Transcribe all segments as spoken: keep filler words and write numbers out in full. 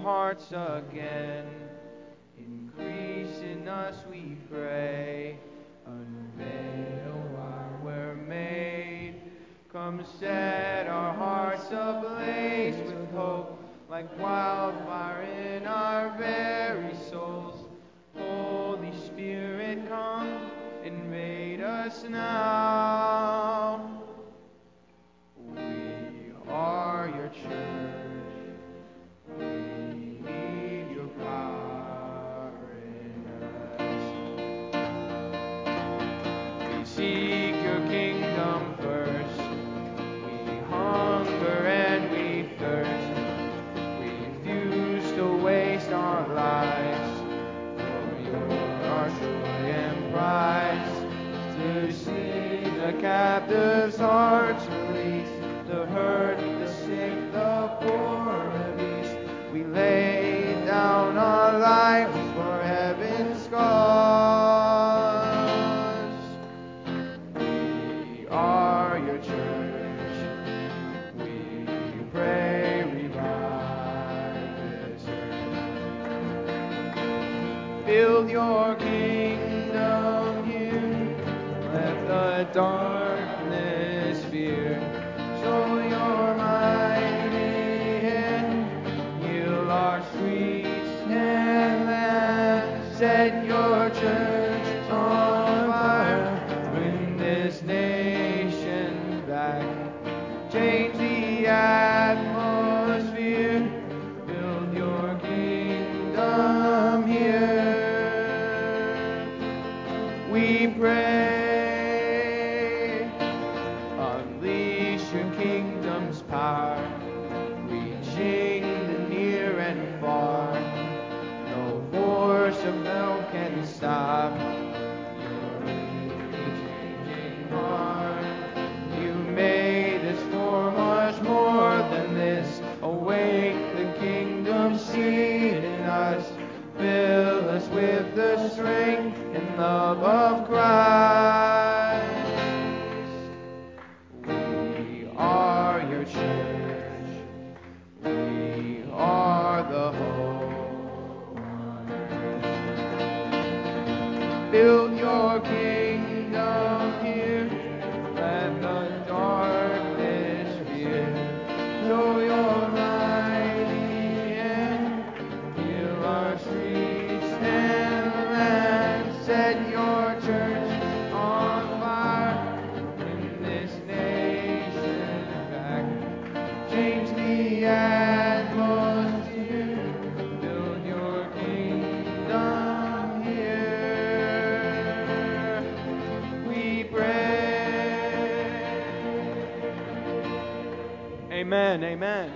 hearts again. Increase in us, we pray. Unveil why we're made. Come set our hearts ablaze with hope, like wildfire in our very souls. Holy Spirit, come, invade us now. We are your church. We need your power in us. We seek your kingdom first. We hunger and we thirst. We refuse to waste our lives. For you're our joy and prize. To see the captives' hearts release, the hurt, the sick, the poor release. We lay down our lives for heaven's cause. We are your church. We pray, revive this earth. Build your kingdom here. Let the darkness fear. Show your mighty hand. Heal our streets and land. Set your church on fire. Bring this nation back. Change the atmosphere. Build your kingdom here. We pray. Unleash your kingdom's power, reaching the near and far. No force of hell can stop your changing heart. You made us for much more than this. Awake the kingdom seed in us. Fill us with the strength and love of Christ. We are your church. We are the hope on earth. Build your kingdom here. Let the darkness fear. Show your mighty hand. Heal our streets and land. Set your church on fire. Bring this nation back. Change the atmosphere. Build your kingdom here. We pray. Amen. Amen.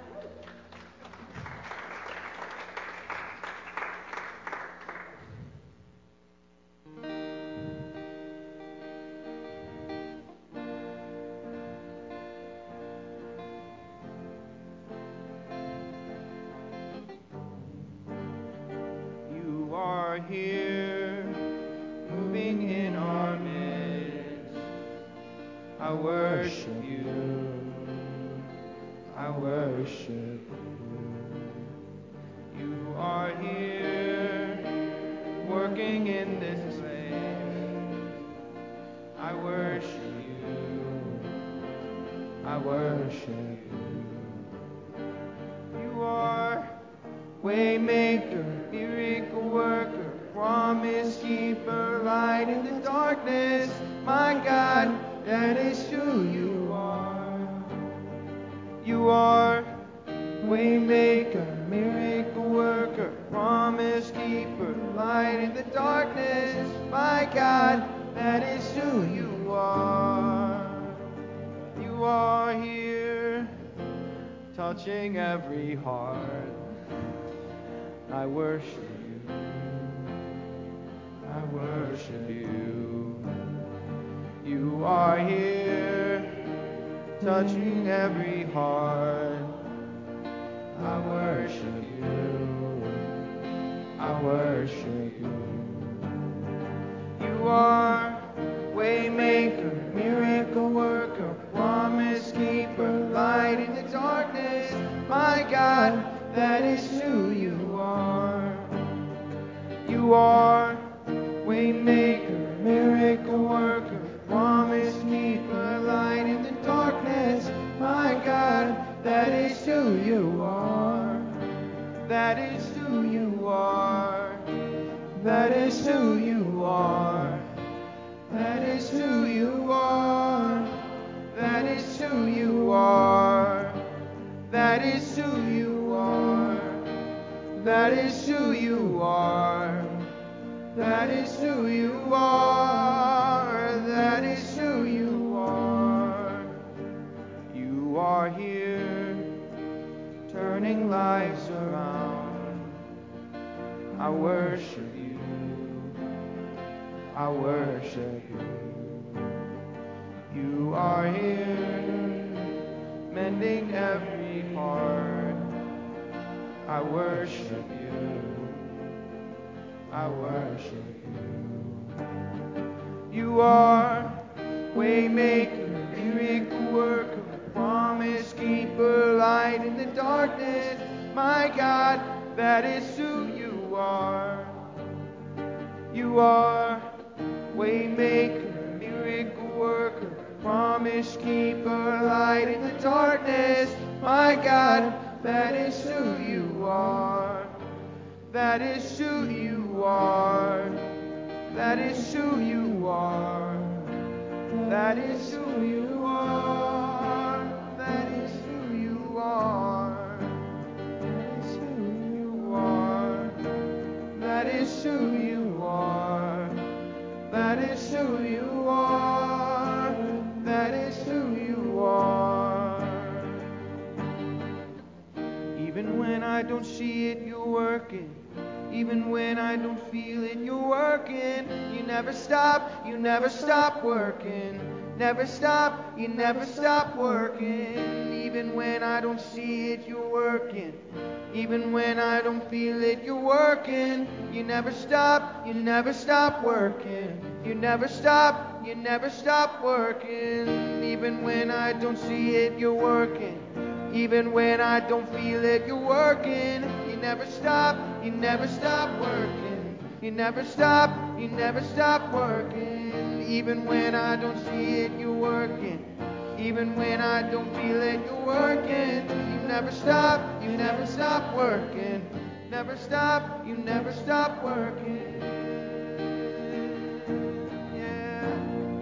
You are here, moving in our midst. I worship you. I worship you. You are here, working in this place. I worship you. I worship you. You are waymaker, miracle worker, promise keeper, light in the darkness. My God, that is who you are. You are waymaker, miracle worker, promise keeper, light in the darkness. My God, that is who you are. You are here, touching every heart. I worship you. I worship you. You are here, touching every heart. I worship you. I worship you. You are waymaker, miracle worker, promise keeper, light in the darkness. My God, that is who is who you are. That is who you are. That is who you are. That is who you are. That is who you are. That is who you are. You are here, turning lives around. I worship you. I worship you. You are here, mending every heart. I worship you. I worship you. You are waymaker, miracle worker, promise keeper, light in the darkness. My God, that is who you are. You are waymaker, miracle worker, promise keeper, light in the darkness. My God, that is who you are. That is who you are. That is who you are. That is who you are. That is who you are. That is who you are. That is who you are. That is who you are. That is who you are. Even when I don't see it, you're working. Even when I don't feel it, you're working. You never stop, you never stop working. Never stop, you never stop working. Even when I don't see it, you're working. Even when I don't feel it, you're working. You never stop, you never stop working. You never stop, you never stop working. Even when I don't see it, you're working. Even when I don't feel it, you're working. You never stop, you never stop working. You never stop, you never stop working. Even when I don't see it, you're working. Even when I don't feel it, you're working. You never stop, you never stop working. Never stop, you never stop working. Yeah.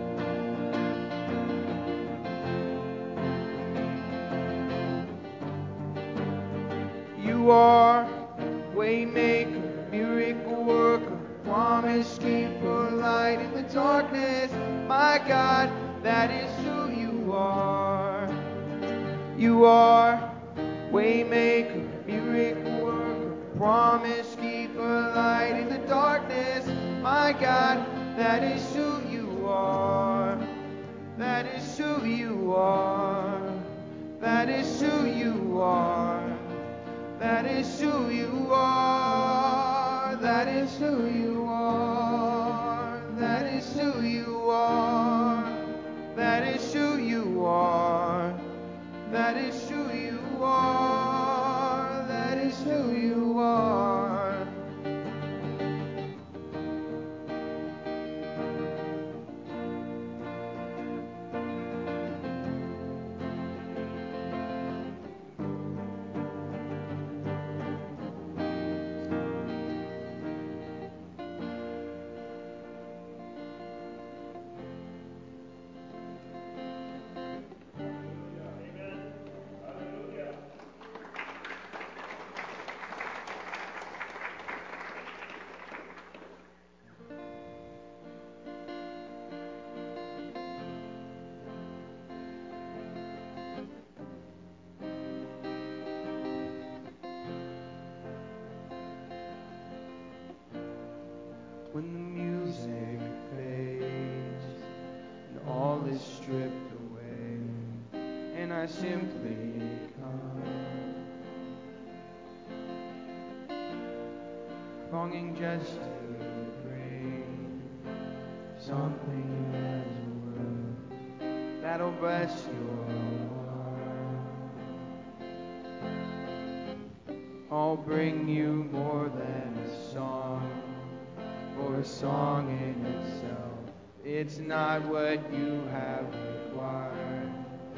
You are waymaker, miracle worker, promise keeper, light in the darkness. My God, that is who you are. You are waymaker, miracle worker, promise keeper, light in the darkness. My God, that is who you are. That is who you are. That is who you are. That is who you are. That is who you are. That is who you are. That is who you are. That is who you are. That is who you are. When the music fades and all is stripped away, and I simply come, longing just to bring something as a word that'll bless your heart. I'll bring you more than a song, for a song in itself, it's not what you have required.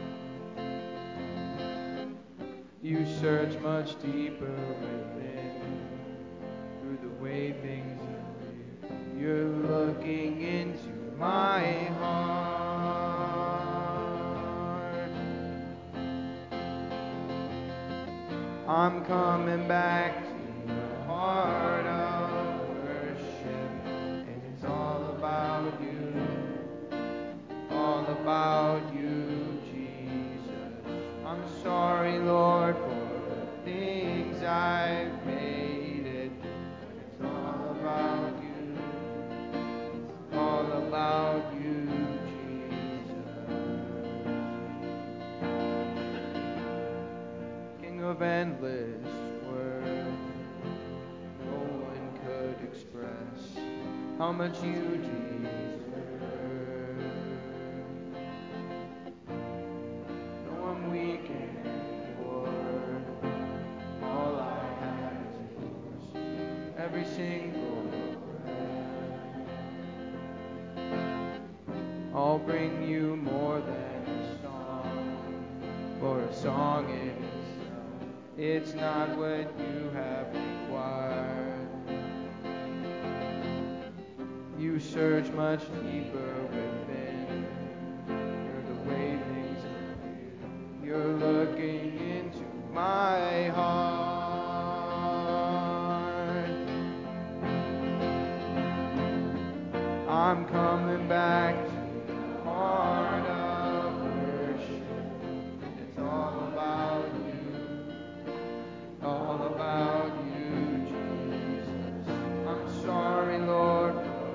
You search much deeper within, through the way things are. You're looking into my heart. I'm coming back to the heart of worship, and it's all about you, all about you, Jesus. I'm sorry, Lord, for the things I've made it. It's all about you, all about you, Jesus. King of endless worth, no one could express how much you deserve. Though I'm weak and poor, all I have is yours, every single breath. I'll bring you more than a song, for a song in itself, it's not what you have required. You search much deeper within. You're the way things appear. You're looking into my heart. I'm coming back to the heart of worship. It's all about you, all about you, Jesus. I'm sorry, Lord,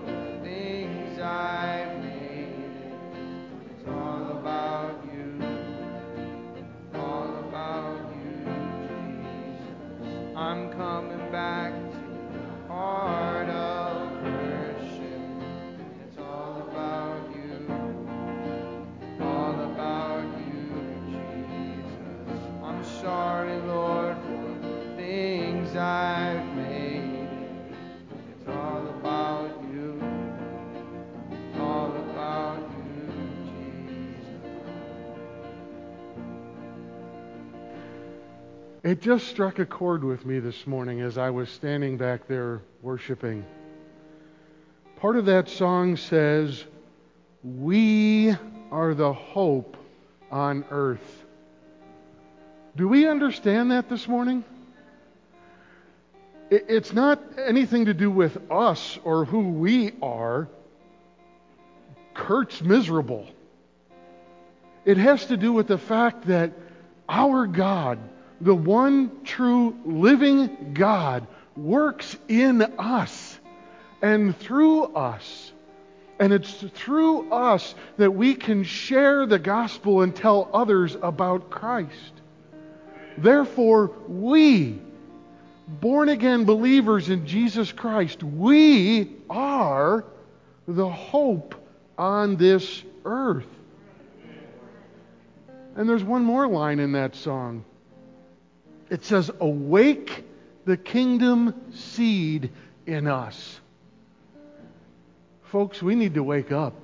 I've made it. It's all about you, all about you, Jesus. I'm coming back to the heart of worship. It's all about you, all about you, Jesus. I'm sorry, Lord, for the things I've made it. It's all about you, all about you, Jesus. It just struck a chord with me this morning as I was standing back there worshiping. Part of that song says, "We are the hope on earth." Do we understand that this morning? It's not anything to do with us or who we are. Kurt's miserable. It has to do with the fact that our God, the one true living God, works in us and through us. And it's through us that we can share the gospel and tell others about Christ. Therefore, we, born-again believers in Jesus Christ, we are the hope on this earth. And there's one more line in that song. It says, "Awake the kingdom seed in us." Folks, we need to wake up.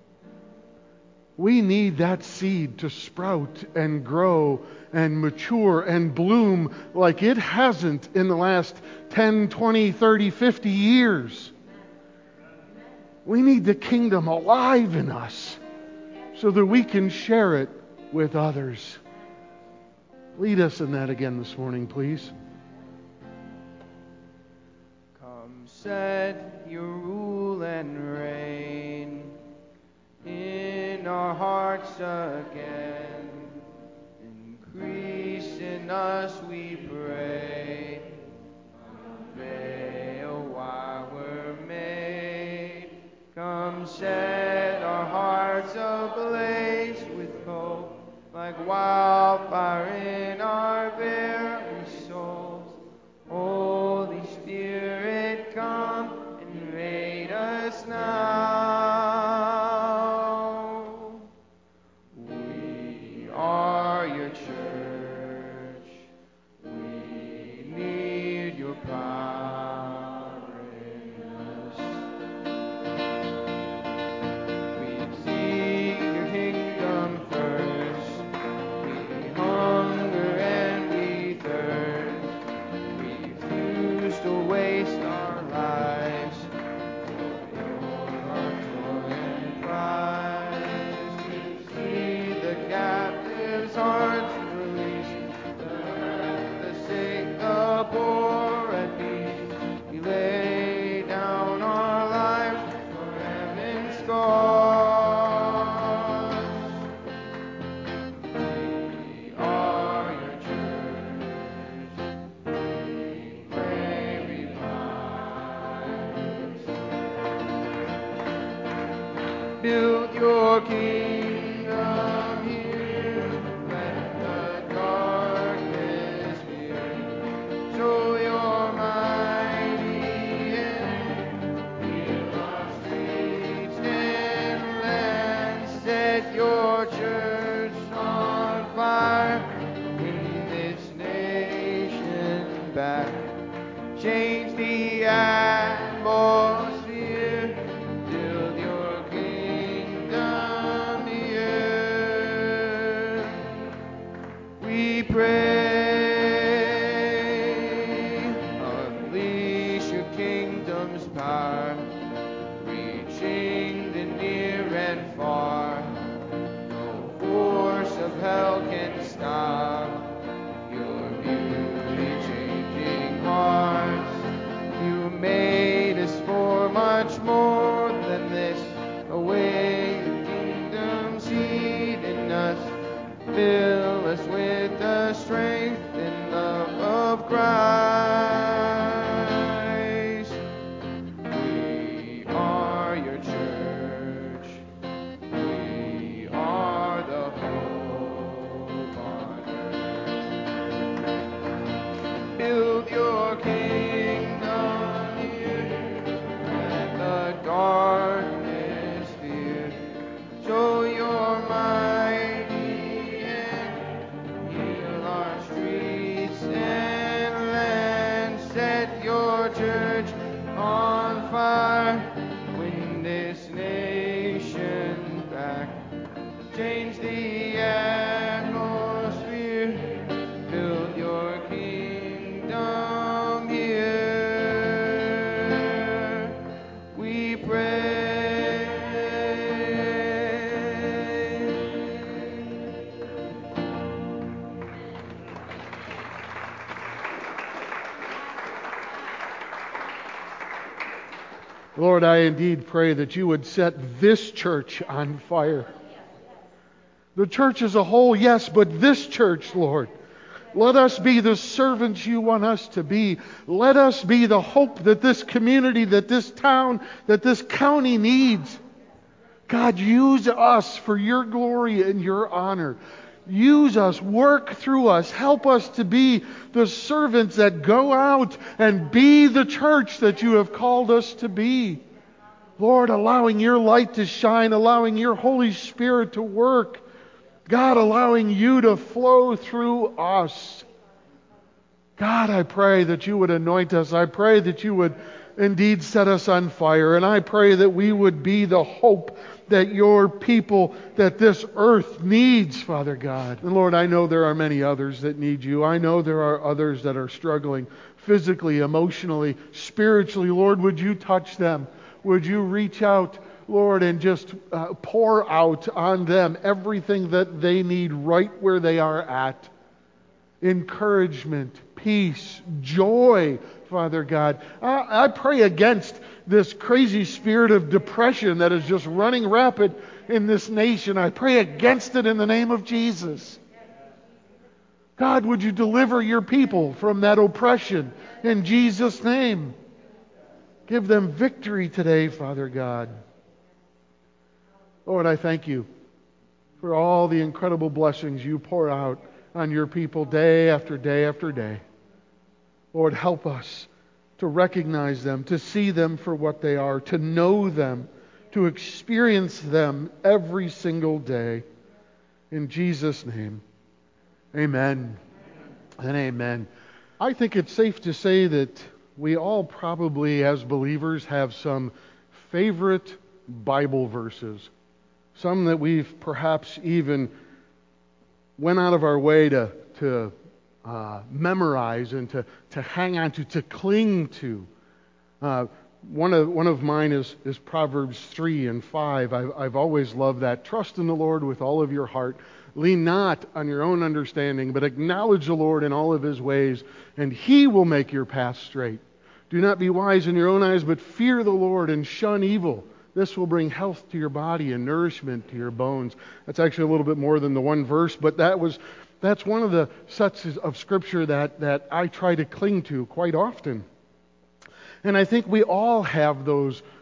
We need that seed to sprout and grow and mature and bloom like it hasn't in the last ten, twenty, thirty, fifty years. We need the kingdom alive in us so that we can share it with others. Lead us in that again this morning, please. Come set your rule and reign in our hearts again. Increase in us, we pray. Unveil why we're made. Come set our hearts ablaze with hope, like wildfire in our very souls. Holy Spirit, come invade us now. We are your church. We need your power in us. We seek your kingdom first. We hunger and we thirst. We refuse to waste our lives for your Build your kingdom here. Let the darkness fear. Show your mighty hand. Heal our streets and lands. Set your church on fire. Bring this nation back. Change the atmosphere. Build your kingdom here. We pray. Unleash your kingdom's power, reaching the near and far. No force of hell can stop your beauty changing hearts. You made us for much more than this. Away the kingdom seed in us. Fill us with the strength and love of Christ. We are your church. We are the hope on earth. Build your kingdom here. Let the darkness fear. Show your mighty hand. Heal our streets and lands. Set your church on fire. Win this nation back. Change the atmosphere. Build your kingdom here. We pray. Lord, I indeed pray that you would set this church on fire. The church as a whole, yes, but this church, Lord. Let us be the servants you want us to be. Let us be the hope that this community, that this town, that this county needs. God, use us for your glory and your honor. Use us, work through us, help us to be the servants that go out and be the church that you have called us to be. Lord, allowing your light to shine, allowing your Holy Spirit to work. God, allowing you to flow through us. God, I pray that you would anoint us. I pray that you would indeed set us on fire. And I pray that we would be the hope that your people, that this earth needs, Father God. And Lord, I know there are many others that need you. I know there are others that are struggling physically, emotionally, spiritually. Lord, would you touch them? Would you reach out, Lord, and just uh, pour out on them everything that they need right where they are at. Encouragement, peace, joy, Father God. I, I pray against this crazy spirit of depression that is just running rapid in this nation. I pray against it in the name of Jesus. God, would you deliver your people from that oppression in Jesus' name? Give them victory today, Father God. Lord, I thank you for all the incredible blessings you pour out on your people day after day after day. Lord, help us to recognize them, to see them for what they are, to know them, to experience them every single day. In Jesus' name, amen and amen. I think it's safe to say that we all probably, as believers, have some favorite Bible verses. Some that we've perhaps even went out of our way to, to uh, memorize and to, to hang on to, to cling to. Uh, one of one of mine is, is Proverbs three and five. I've, I've always loved that. Trust in the Lord with all of your heart. Lean not on your own understanding, but acknowledge the Lord in all of his ways, and he will make your path straight. Do not be wise in your own eyes, but fear the Lord and shun evil. This will bring health to your body and nourishment to your bones. That's actually a little bit more than the one verse, but that was that's one of the sets of Scripture that, that I try to cling to quite often. And I think we all have those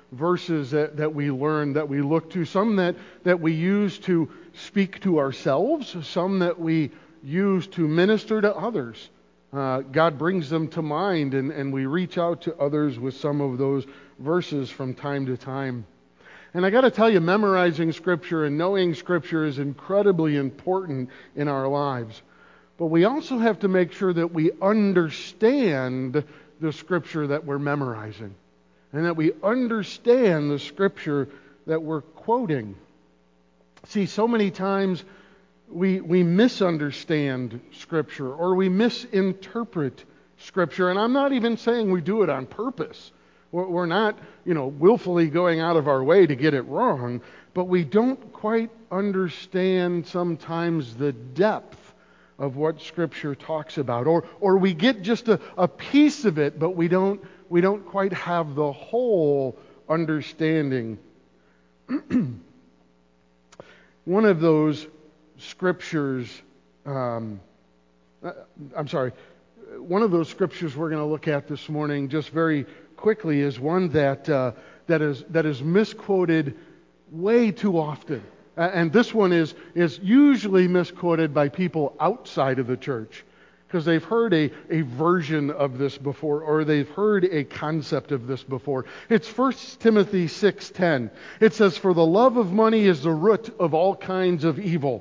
verses that, that we learn, that we look to, some that, that we use to speak to ourselves, some that we use to minister to others. Uh, God brings them to mind, and, and we reach out to others with some of those verses from time to time. And I got to tell you, memorizing Scripture and knowing Scripture is incredibly important in our lives. But we also have to make sure that we understand the Scripture that we're memorizing, and that we understand the Scripture that we're quoting. See, so many times we we misunderstand Scripture, or we misinterpret Scripture, and I'm not even saying we do it on purpose. We're, we're not, you know, willfully going out of our way to get it wrong, but we don't quite understand sometimes the depth of what Scripture talks about, or or we get just a, a piece of it, but we don't we don't quite have the whole understanding. One of those scriptures, um, I'm sorry, one of those scriptures we're going to look at this morning, just very quickly, is one that uh, that is that is misquoted way too often. And this one is, is usually misquoted by people outside of the church, because they've heard a, a version of this before, or they've heard a concept of this before. It's First Timothy six ten. It says, "For the love of money is the root of all kinds of evil."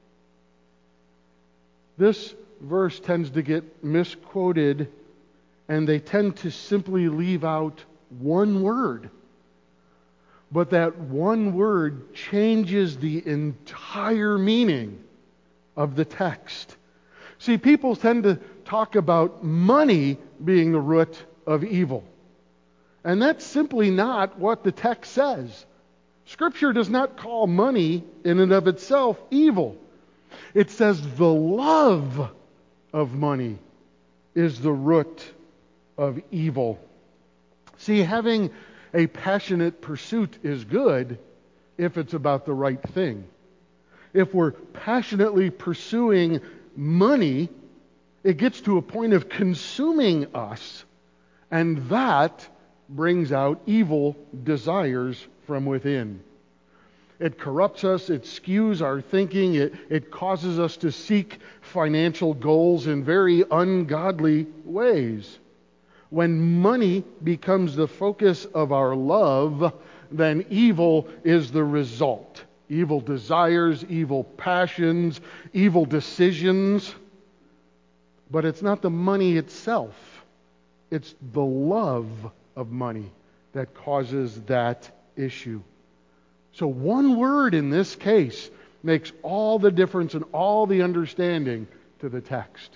This verse tends to get misquoted, and they tend to simply leave out one word. But that one word changes the entire meaning of the text. See, people tend to talk about money being the root of evil. And that's simply not what the text says. Scripture does not call money in and of itself evil. It says the love of money is the root of evil. See, having a passionate pursuit is good if it's about the right thing. If we're passionately pursuing money, it gets to a point of consuming us, and that brings out evil desires from within. It corrupts us, it skews our thinking, it, it causes us to seek financial goals in very ungodly ways. When money becomes the focus of our love, then evil is the result. Evil desires, evil passions, evil decisions. But it's not the money itself. It's the love of money that causes that issue. So one word in this case makes all the difference and all the understanding to the text.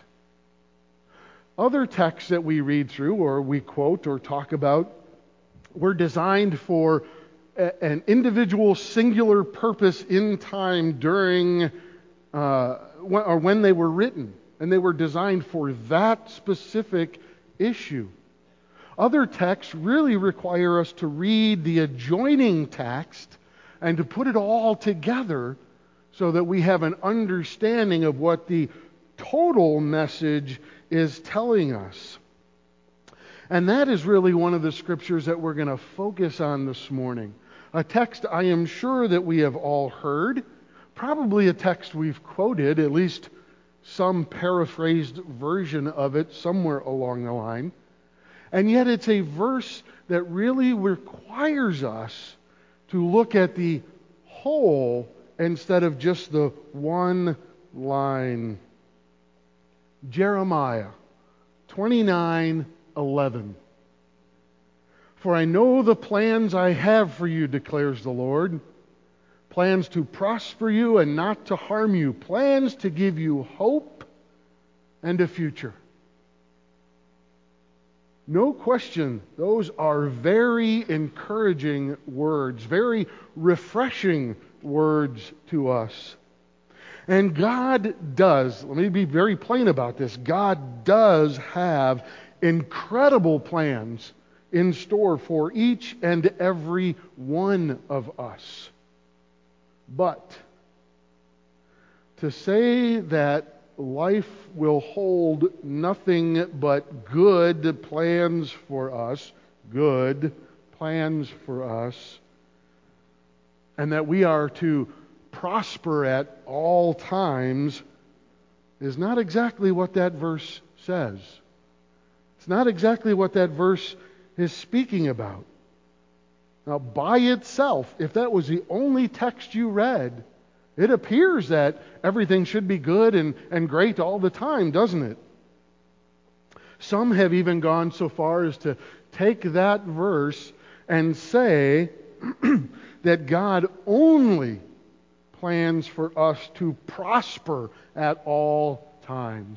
Other texts that we read through, or we quote or talk about, were designed for a, an individual singular purpose in time during uh, when, or when they were written, and they were designed for that specific issue. Other texts really require us to read the adjoining text and to put it all together so that we have an understanding of what the total message is telling us. And that is really one of the scriptures that we're going to focus on this morning. A text I am sure that we have all heard, probably a text we've quoted, at least some paraphrased version of it somewhere along the line. And yet it's a verse that really requires us to look at the whole instead of just the one line. Jeremiah twenty-nine eleven. "For I know the plans I have for you, declares the Lord. Plans to prosper you and not to harm you. Plans to give you hope and a future." No question, those are very encouraging words, very refreshing words to us. And God does, let me be very plain about this, God does have incredible plans in store for each and every one of us. But to say that life will hold nothing but good plans for us, good plans for us and that we are to prosper at all times is not exactly what that verse says. It's not exactly what that verse is speaking about. Now, by itself, if that was the only text you read, it appears that everything should be good and, and great all the time, doesn't it? Some have even gone so far as to take that verse and say that God only plans for us to prosper at all times.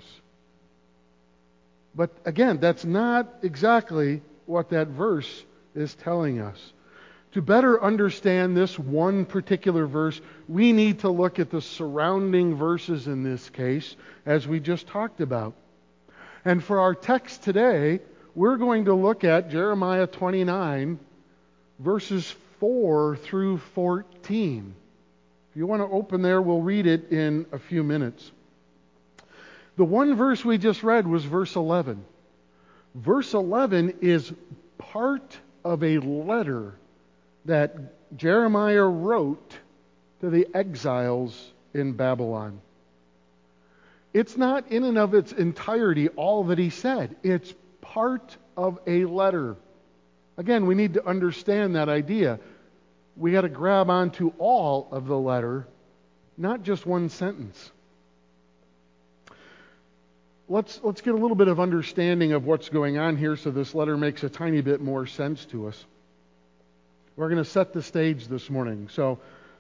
But again, that's not exactly what that verse is telling us. To better understand this one particular verse, we need to look at the surrounding verses in this case, as we just talked about. And for our text today, we're going to look at Jeremiah twenty-nine, verses four through fourteen. If you want to open there, we'll read it in a few minutes. The one verse we just read was verse eleven. Verse eleven is part of a letter that Jeremiah wrote to the exiles in Babylon. It's not in and of its entirety all that he said. It's part of a letter. Again, we need to understand that idea. We got to grab onto all of the letter, not just one sentence. Let's, let's get a little bit of understanding of what's going on here so this letter makes a tiny bit more sense to us. We're going to set the stage this morning. So,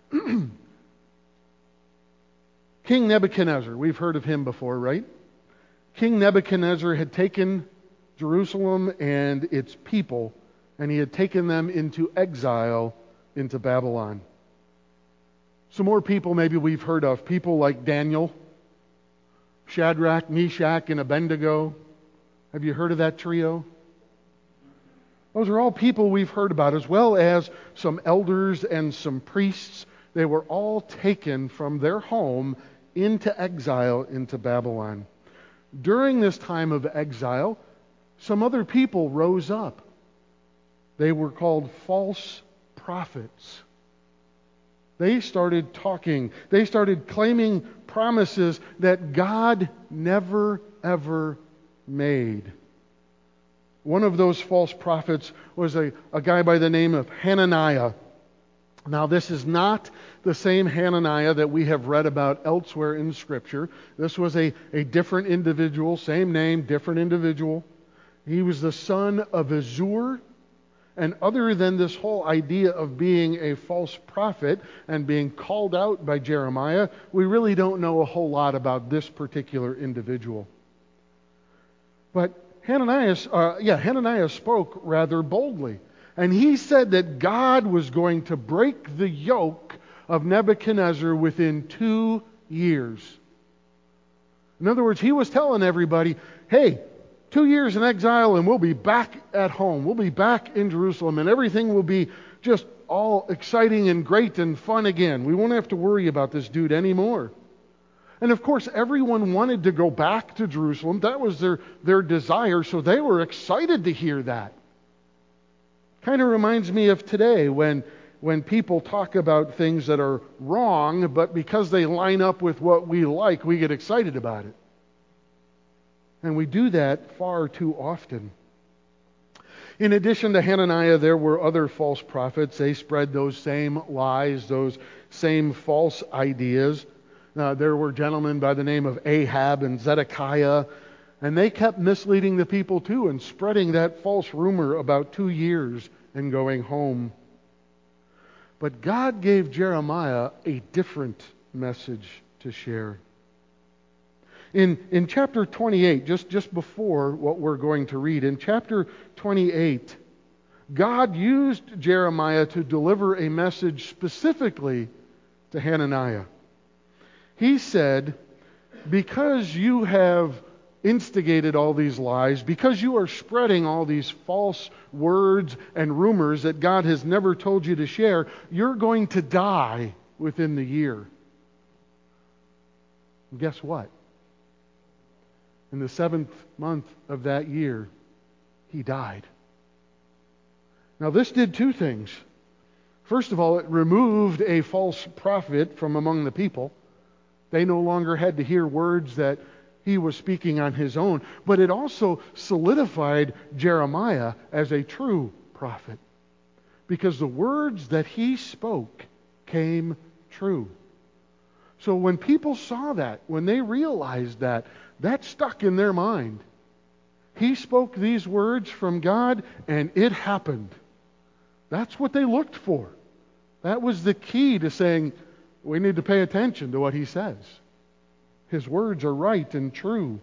King Nebuchadnezzar, we've heard of him before, right? King Nebuchadnezzar had taken Jerusalem and its people, and he had taken them into exile into Babylon. Some more people maybe we've heard of, people like Daniel, Shadrach, Meshach, and Abednego. Have you heard of that trio? Those are all people we've heard about, as well as some elders and some priests. They were all taken from their home into exile into Babylon. During this time of exile, some other people rose up. They were called false prophets. They started talking. They started claiming promises that God never, ever made. One of those false prophets was a, a guy by the name of Hananiah. Now, this is not the same Hananiah that we have read about elsewhere in Scripture. This was a, a different individual, same name, different individual. He was the son of Azur. And other than this whole idea of being a false prophet and being called out by Jeremiah, we really don't know a whole lot about this particular individual. But Hananiah, uh, yeah, Hananiah spoke rather boldly. And he said that God was going to break the yoke of Nebuchadnezzar within two years. In other words, he was telling everybody, hey, two years in exile and we'll be back at home. We'll be back in Jerusalem and everything will be just all exciting and great and fun again. We won't have to worry about this dude anymore. And of course, everyone wanted to go back to Jerusalem. That was their, their desire, so they were excited to hear that. Kind of reminds me of today when, when people talk about things that are wrong, but because they line up with what we like, we get excited about it. And we do that far too often. In addition to Hananiah, there were other false prophets. They spread those same lies, those same false ideas. Uh, there were gentlemen by the name of Ahab and Zedekiah, and they kept misleading the people too and spreading that false rumor about two years and going home. But God gave Jeremiah a different message to share. In, in chapter twenty-eight, just, just before what we're going to read, in chapter twenty-eight, God used Jeremiah to deliver a message specifically to Hananiah. He said, because you have instigated all these lies, because you are spreading all these false words and rumors that God has never told you to share, you're going to die within the year. And guess what? In the seventh month of that year, he died. Now this did two things. First of all, it removed a false prophet from among the people. They no longer had to hear words that he was speaking on his own, but it also solidified Jeremiah as a true prophet, because the words that he spoke came true. So when people saw that, when they realized that, that stuck in their mind. He spoke these words from God, and it happened. That's what they looked for. That was the key to saying, we need to pay attention to what he says. His words are right and true.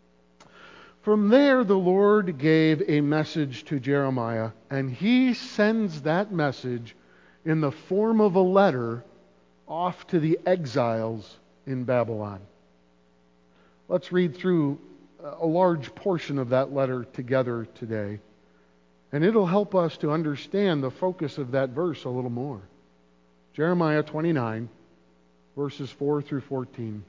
From there, the Lord gave a message to Jeremiah, and he sends that message in the form of a letter off to the exiles in Babylon. Let's read through a large portion of that letter together today, and it'll help us to understand the focus of that verse a little more. Jeremiah twenty-nine, verses four through fourteen.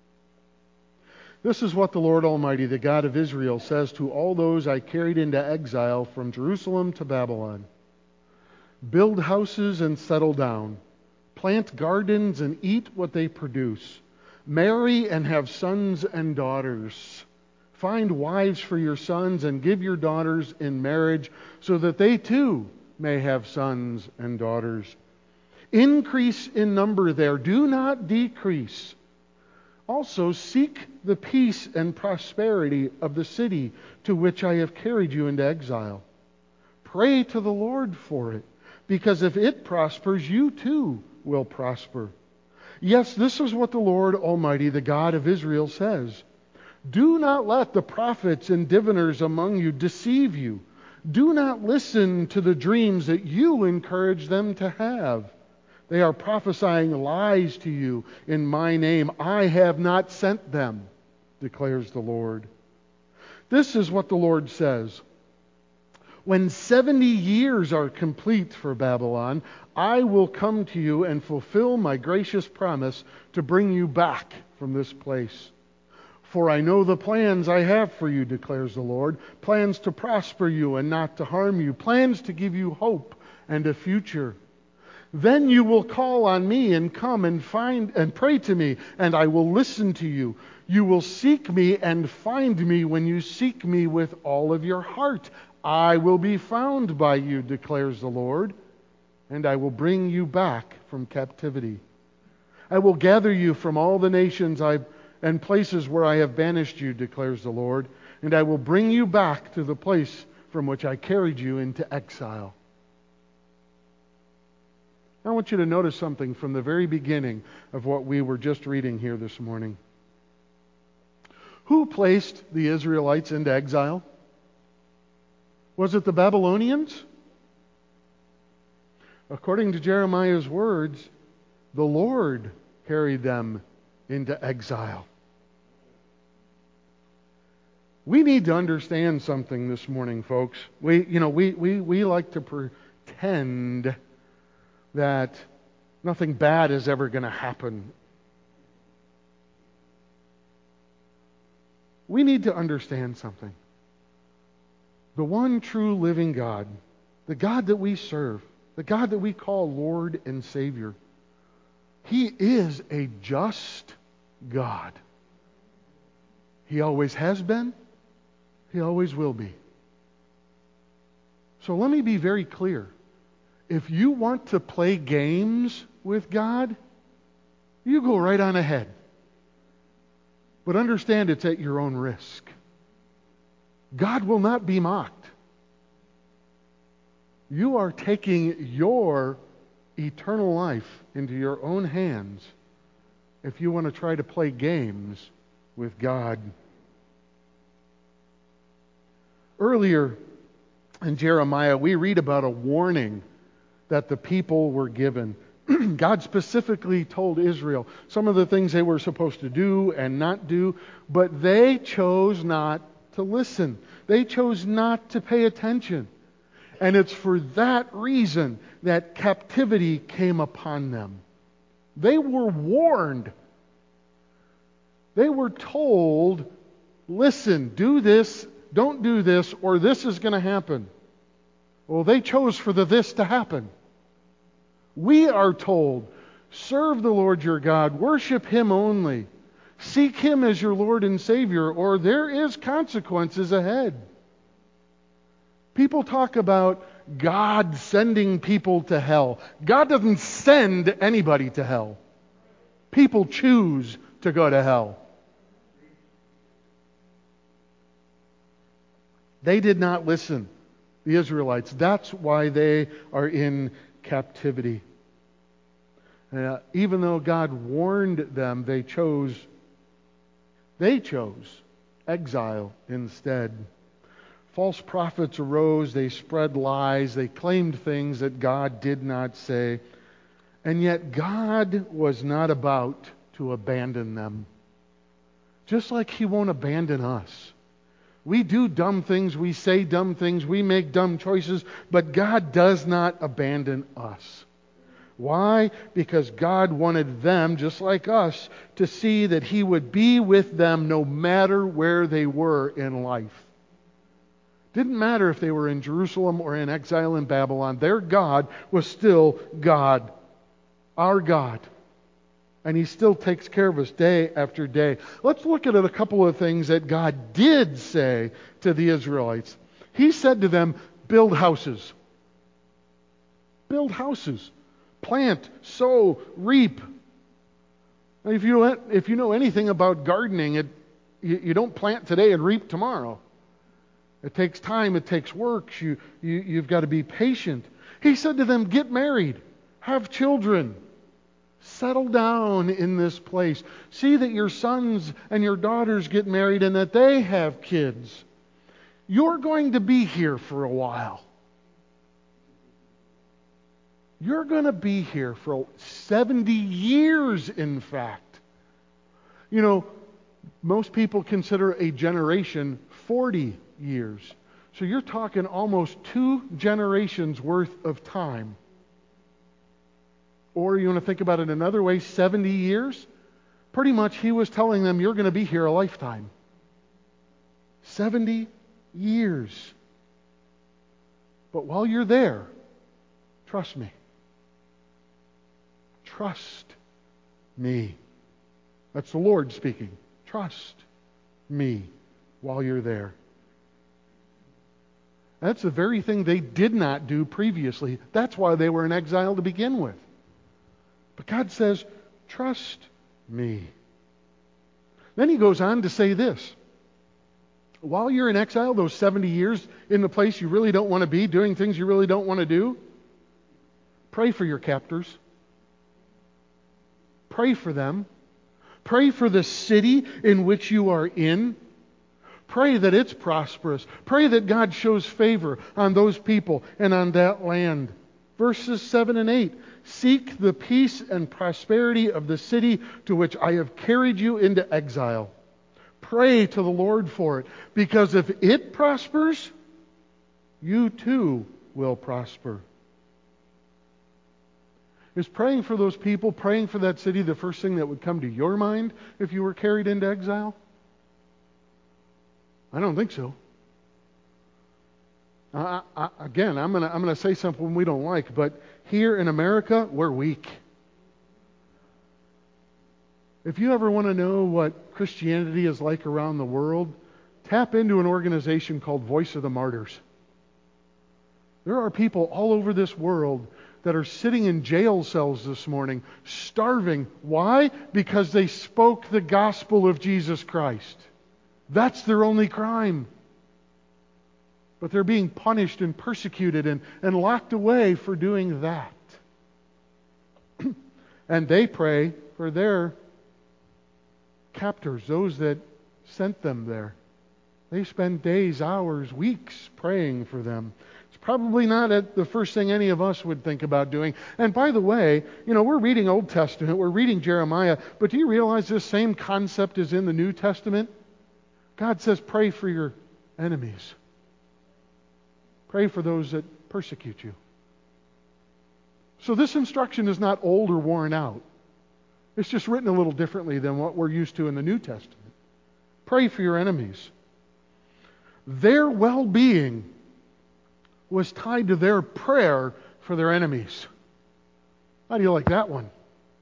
This is what the Lord Almighty, the God of Israel, says to all those I carried into exile from Jerusalem to Babylon. Build houses and settle down. Plant gardens and eat what they produce. Marry and have sons and daughters. Find wives for your sons and give your daughters in marriage so that they too may have sons and daughters. Increase in number there. Do not decrease. Also seek the peace and prosperity of the city to which I have carried you into exile. Pray to the Lord for it, because if it prospers, you too will prosper. Yes, this is what the Lord Almighty, the God of Israel, says. Do not let the prophets and diviners among you deceive you. Do not listen to the dreams that you encourage them to have. They are prophesying lies to you in my name. I have not sent them, declares the Lord. This is what the Lord says. When seventy years are complete for Babylon, I will come to you and fulfill my gracious promise to bring you back from this place. For I know the plans I have for you, declares the Lord, plans to prosper you and not to harm you, plans to give you hope and a future. Then you will call on me and come and find and pray to me, and I will listen to you. You will seek me and find me when you seek me with all of your heart. I will be found by you, declares the Lord, and I will bring you back from captivity. I will gather you from all the nations I and places where I have banished you, declares the Lord, and I will bring you back to the place from which I carried you into exile. I want you to notice something from the very beginning of what we were just reading here this morning. Who placed the Israelites into exile? Was it the Babylonians? According to Jeremiah's words, the Lord carried them into exile. We need to understand something this morning, folks. We, you know, we, we, we like to pretend that nothing bad is ever going to happen. We need to understand something. The one true living God, the God that we serve, the God that we call Lord and Savior, He is a just God. He always has been. He always will be. So let me be very clear. If you want to play games with God, you go right on ahead. But understand it's at your own risk. God will not be mocked. You are taking your eternal life into your own hands if you want to try to play games with God. Earlier in Jeremiah, we read about a warning that the people were given. God specifically told Israel some of the things they were supposed to do and not do, but they chose not to listen. They chose not to pay attention. And it's for that reason that captivity came upon them. They were warned. They were told, listen, do this, don't do this, or this is going to happen. Well, they chose for the this to happen. We are told, serve the Lord your God, worship Him only, seek Him as your Lord and Savior, or there is consequences ahead. People talk about God sending people to hell. God doesn't send anybody to hell. People choose to go to hell. They did not listen, the Israelites. That's why they are in captivity. Uh, even though God warned them, they chose, they chose exile instead. False prophets arose, they spread lies, they claimed things that God did not say. And yet God was not about to abandon them. Just like He won't abandon us. We do dumb things, we say dumb things, we make dumb choices, but God does not abandon us. Why? Because God wanted them, just like us, to see that He would be with them no matter where they were in life. Didn't matter if they were in Jerusalem or in exile in Babylon. Their God was still God. Our God. And He still takes care of us day after day. Let's look at a couple of things that God did say to the Israelites. He said to them, build houses. Build houses. Plant, sow, reap. And if you, if you know anything about gardening, it, you, you don't plant today and reap tomorrow. It takes time, it takes work. You, you, you've got to be patient. He said to them, get married, have children, settle down in this place. See that your sons and your daughters get married and that they have kids. You're going to be here for a while. You're going to be here for seventy years, in fact. You know, most people consider a generation forty years. So you're talking almost two generations worth of time. Or you want to think about it another way, seventy years? Pretty much He was telling them, you're going to be here a lifetime. seventy years. But while you're there, trust me. Trust me. That's the Lord speaking. Trust me while you're there. That's the very thing they did not do previously. That's why they were in exile to begin with. But God says, trust me. Then He goes on to say this. While you're in exile, those seventy years in the place you really don't want to be, doing things you really don't want to do, pray for your captors. Pray for them. Pray for the city in which you are in. Pray that it's prosperous. Pray that God shows favor on those people and on that land. Verses seven and eight. Seek the peace and prosperity of the city to which I have carried you into exile. Pray to the Lord for it, because if it prospers, you too will prosper. Is praying for those people, praying for that city, the first thing that would come to your mind if you were carried into exile? I don't think so. I, I, again, I'm going to I'm going to say something we don't like, but here in America, we're weak. If you ever want to know what Christianity is like around the world, tap into an organization called Voice of the Martyrs. There are people all over this world that are sitting in jail cells this morning, starving. Why? Because they spoke the gospel of Jesus Christ. That's their only crime. But they're being punished and persecuted and, and locked away for doing that. And they pray for their captors, those that sent them there. They spend days, hours, weeks praying for them. It's probably not the first thing any of us would think about doing. And by the way, you know, we're reading Old Testament, we're reading Jeremiah, but do you realize this same concept is in the New Testament? God says, pray for your enemies. Pray for those that persecute you. So this instruction is not old or worn out. It's just written a little differently than what we're used to in the New Testament. Pray for your enemies. Their well-being was tied to their prayer for their enemies. How do you like that one?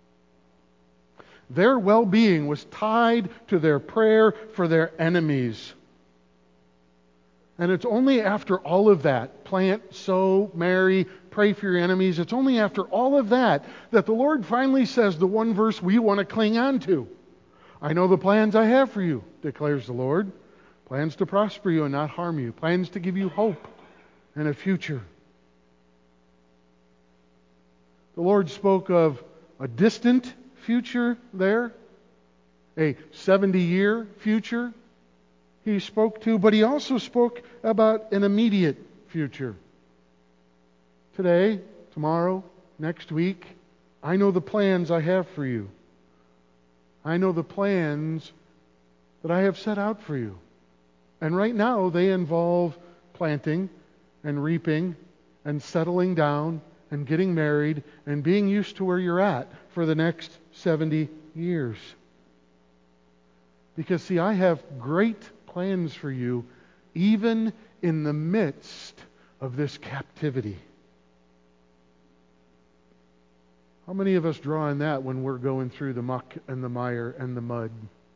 Their well-being was tied to their prayer for their enemies. And it's only after all of that, plant, sow, marry, pray for your enemies, it's only after all of that that the Lord finally says the one verse we want to cling on to. I know the plans I have for you, declares the Lord. Plans to prosper you and not harm you. Plans to give you hope and a future. The Lord spoke of a distant future there, a seventy-year future He spoke to, but He also spoke about an immediate future. Today, tomorrow, next week, I know the plans I have for you. I know the plans that I have set out for you. And right now, they involve planting and reaping and settling down and getting married and being used to where you're at for the next seventy years. Because, see, I have great plans for you even in the midst of this captivity. How many of us draw on that when we're going through the muck and the mire and the mud?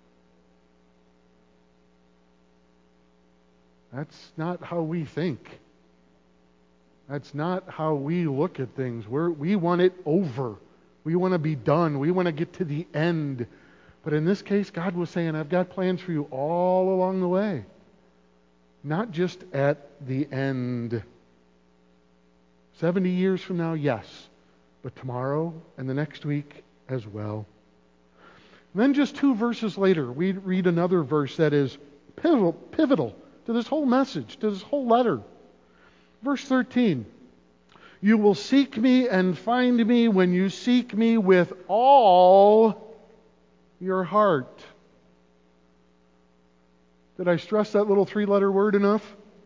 That's not how we think. That's not how we look at things. We're, we want it over. We want to be done. We want to get to the end. But in this case, God was saying, I've got plans for you all along the way. Not just at the end. seventy years from now, yes. But tomorrow and the next week as well. And then just two verses later, we read another verse that is pivotal, pivotal to this whole message, to this whole letter. Verse thirteen. You will seek me and find me when you seek me with all your heart. Did I stress that little three-letter word enough?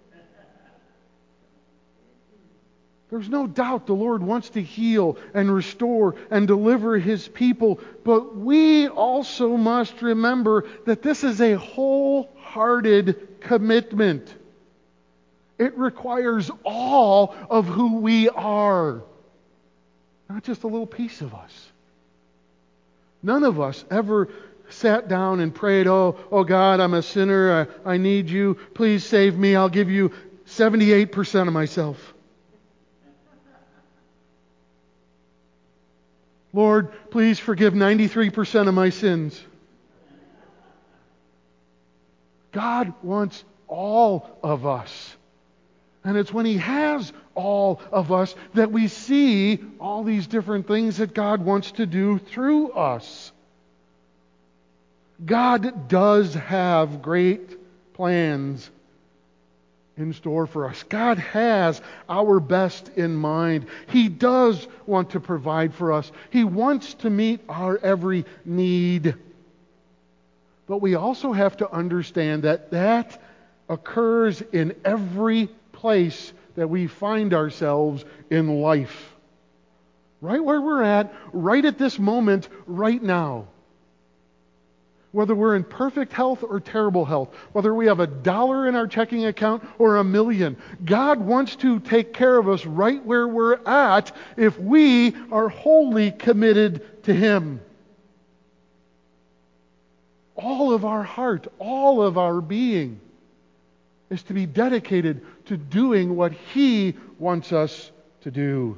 There's no doubt the Lord wants to heal and restore and deliver His people, but we also must remember that this is a wholehearted commitment. It requires all of who we are, not just a little piece of us. None of us ever sat down and prayed, oh, oh God, I'm a sinner, I, I need you, please save me, I'll give you seventy-eight percent of myself. Lord, please forgive ninety-three percent of my sins. God wants all of us. And it's when He has all of us that we see all these different things that God wants to do through us. God does have great plans in store for us. God has our best in mind. He does want to provide for us. He wants to meet our every need. But we also have to understand that that occurs in every place that we find ourselves in life. Right where we're at, right at this moment, right now. Whether we're in perfect health or terrible health, whether we have a dollar in our checking account or a million, God wants to take care of us right where we're at if we are wholly committed to Him. All of our heart, all of our being is to be dedicated to doing what He wants us to do.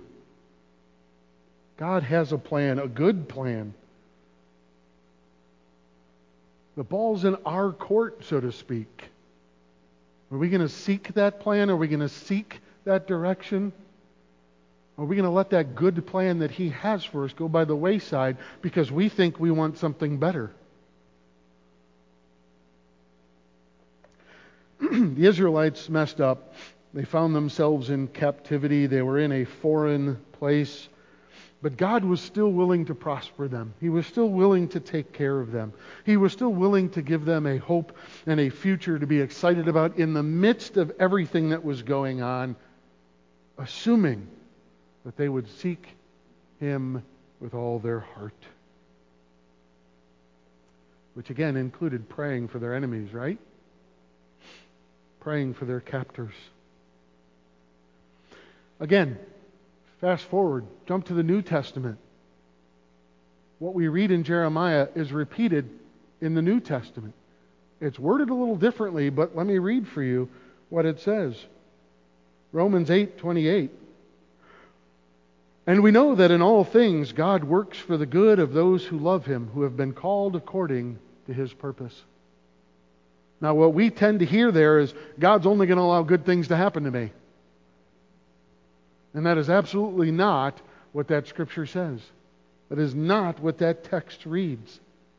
God has a plan, a good plan. The ball's in our court, so to speak. Are we going to seek that plan? Are we going to seek that direction? Are we going to let that good plan that He has for us go by the wayside because we think we want something better? The Israelites messed up. They found themselves in captivity. They were in a foreign place. But God was still willing to prosper them. He was still willing to take care of them. He was still willing to give them a hope and a future to be excited about in the midst of everything that was going on, assuming that they would seek Him with all their heart. Which again included praying for their enemies, right? Praying for their captors. Again, fast forward, jump to the New Testament. What we read in Jeremiah is repeated in the New Testament. It's worded a little differently, but let me read for you what it says. Romans eight twenty-eight. And we know that in all things God works for the good of those who love Him, who have been called according to His purpose. Now, what we tend to hear there is, God's only going to allow good things to happen to me. And that is absolutely not what that Scripture says. That is not what that text reads.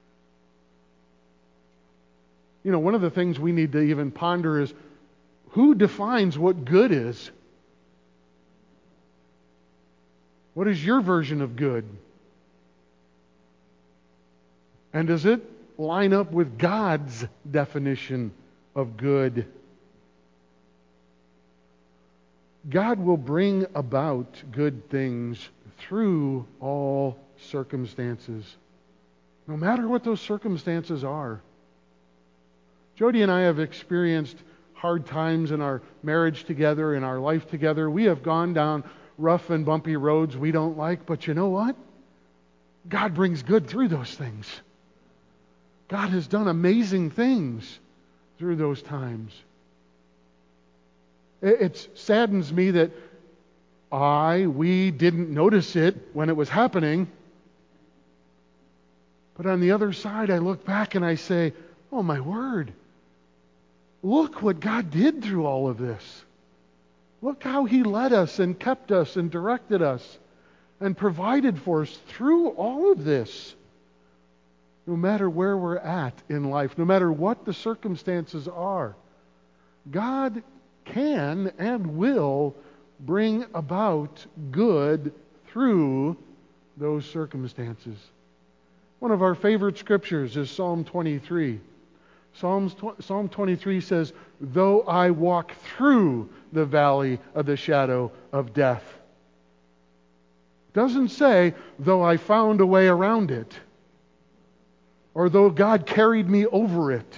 You know, one of the things we need to even ponder is, who defines what good is? What is your version of good? And does it line up with God's definition of good? God will bring about good things through all circumstances, no matter what those circumstances are. Jody and I have experienced hard times in our marriage together, in our life together. We have gone down rough and bumpy roads we don't like, but you know what? God brings good through those things. God has done amazing things through those times. It saddens me that I, we didn't notice it when it was happening. But on the other side, I look back and I say, oh my word, look what God did through all of this. Look how He led us and kept us and directed us and provided for us through all of this. No matter where we're at in life, no matter what the circumstances are, God can and will bring about good through those circumstances. One of our favorite scriptures is Psalm twenty-three. Psalms, Psalm twenty-three says, though I walk through the valley of the shadow of death. It doesn't say, though I found a way around it, or though God carried me over it.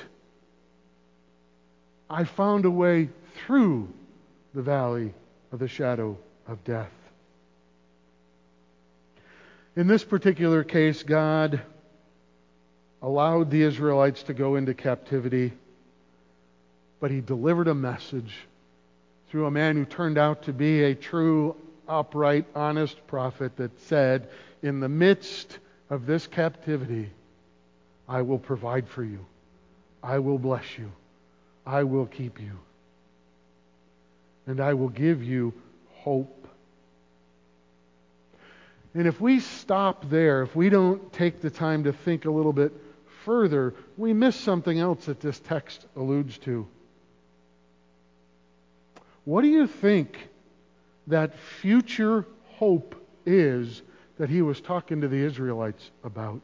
I found a way through the valley of the shadow of death. In this particular case, God allowed the Israelites to go into captivity, but He delivered a message through a man who turned out to be a true, upright, honest prophet that said, in the midst of this captivity, I will provide for you. I will bless you. I will keep you. And I will give you hope. And if we stop there, if we don't take the time to think a little bit further, we miss something else that this text alludes to. What do you think that future hope is that He was talking to the Israelites about?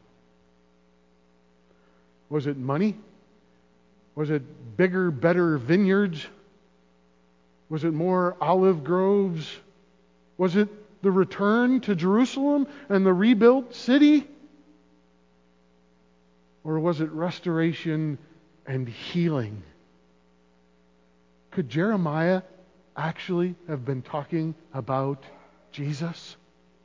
Was it money? Was it bigger, better vineyards? Was it more olive groves? Was it the return to Jerusalem and the rebuilt city? Or was it restoration and healing? Could Jeremiah actually have been talking about Jesus?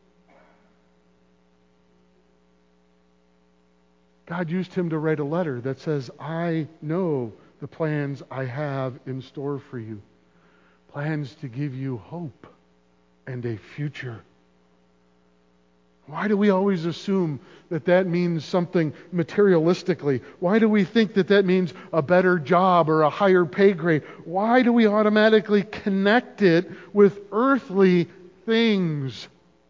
God used him to write a letter that says, I know the plans I have in store for you. Plans to give you hope and a future. Why do we always assume that that means something materialistically? Why do we think that that means a better job or a higher pay grade? Why do we automatically connect it with earthly things?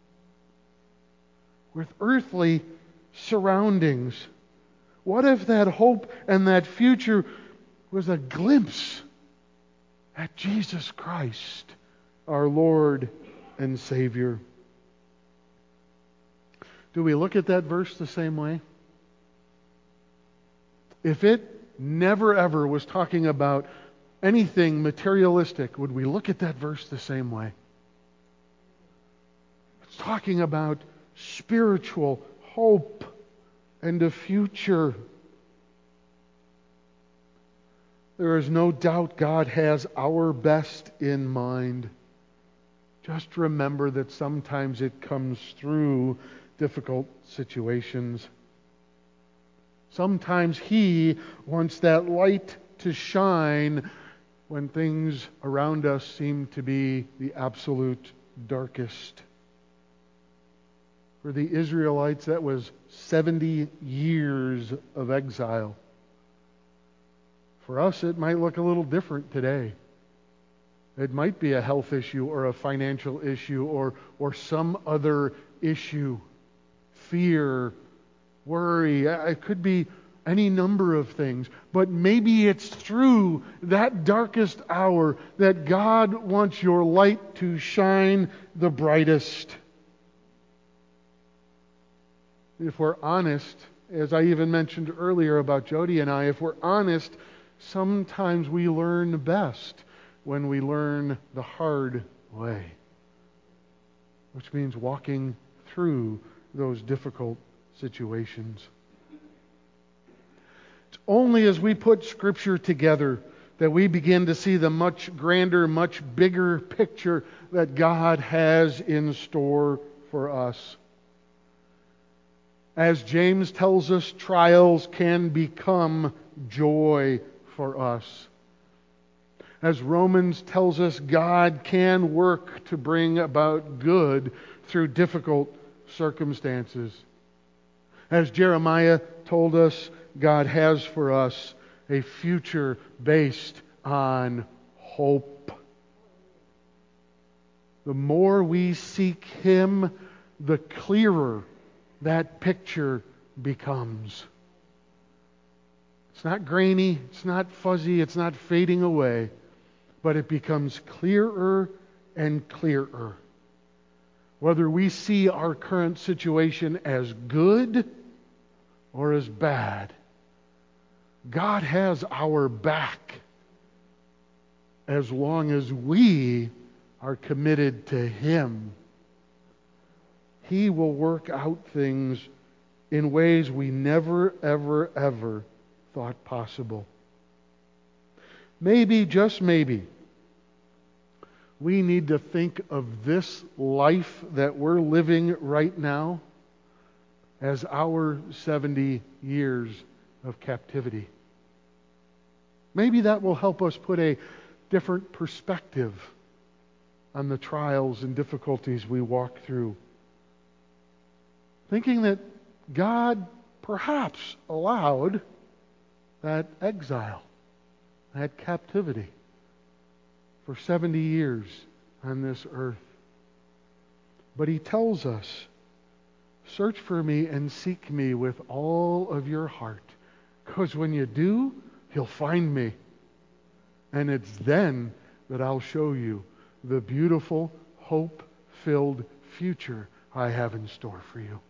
With earthly surroundings? What if that hope and that future was a glimpse at Jesus Christ, our Lord and Savior? Do we look at that verse the same way? If it never ever was talking about anything materialistic, would we look at that verse the same way? It's talking about spiritual hope and a future. There is no doubt God has our best in mind. just remember that sometimes it comes through difficult situations. Sometimes He wants that light to shine when things around us seem to be the absolute darkest. For the Israelites, that was seventy years of exile. For us, it might look a little different today. It might be a health issue or a financial issue or, or some other issue. Fear, worry. It could be any number of things. But maybe it's through that darkest hour that God wants your light to shine the brightest. If we're honest, as I even mentioned earlier about Jody and I, if we're honest, sometimes we learn best when we learn the hard way, which means walking through those difficult situations. It's only as we put Scripture together that we begin to see the much grander, much bigger picture that God has in store for us. As James tells us, trials can become joy for us. As Romans tells us, God can work to bring about good through difficult circumstances. As Jeremiah told us, God has for us a future based on hope. The more we seek Him, the clearer that picture becomes. It's not grainy, it's not fuzzy, it's not fading away, but it becomes clearer and clearer. Whether we see our current situation as good or as bad, God has our back as long as we are committed to Him. He will work out things in ways we never, ever, ever thought possible. Maybe, just maybe, we need to think of this life that we're living right now as our seventy years of captivity. Maybe that will help us put a different perspective on the trials and difficulties we walk through. Thinking that God perhaps allowed that exile, that captivity for seventy years on this earth. But He tells us, search for me and seek me with all of your heart. Because when you do, you'll find me. And it's then that I'll show you the beautiful, hope-filled future I have in store for you.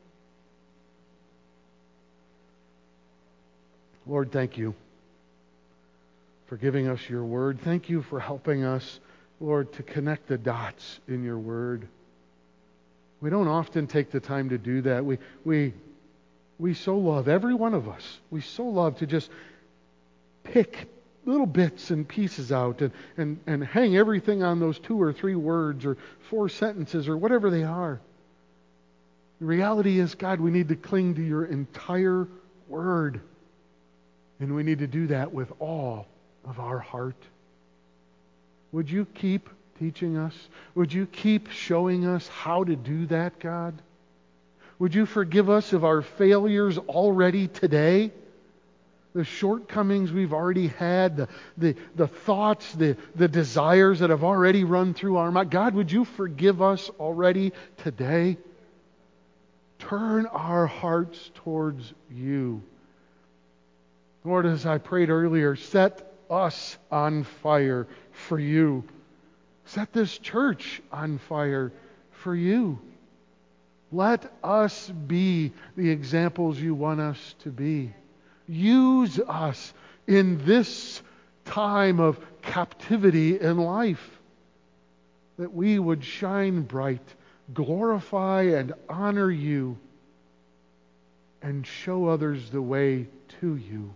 Lord, thank you for giving us your word. Thank you for helping us, Lord, to connect the dots in your word. We don't often take the time to do that. We, we, we so love, every one of us, we so love to just pick little bits and pieces out and, and, and hang everything on those two or three words or four sentences or whatever they are. The reality is, God, we need to cling to your entire word. And we need to do that with all of our heart. Would you keep teaching us? Would you keep showing us how to do that, God? Would you forgive us of our failures already today? The shortcomings we've already had, the, the, the thoughts, the, the desires that have already run through our mind. God, would you forgive us already today? Turn our hearts towards you. Lord, as I prayed earlier, set us on fire for you. Set this church on fire for you. Let us be the examples you want us to be. Use us in this time of captivity in life, that we would shine bright, glorify and honor you, and show others the way to you.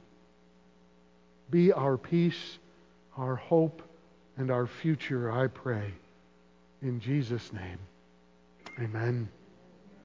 Be our peace, our hope, and our future, I pray. In Jesus' name, amen.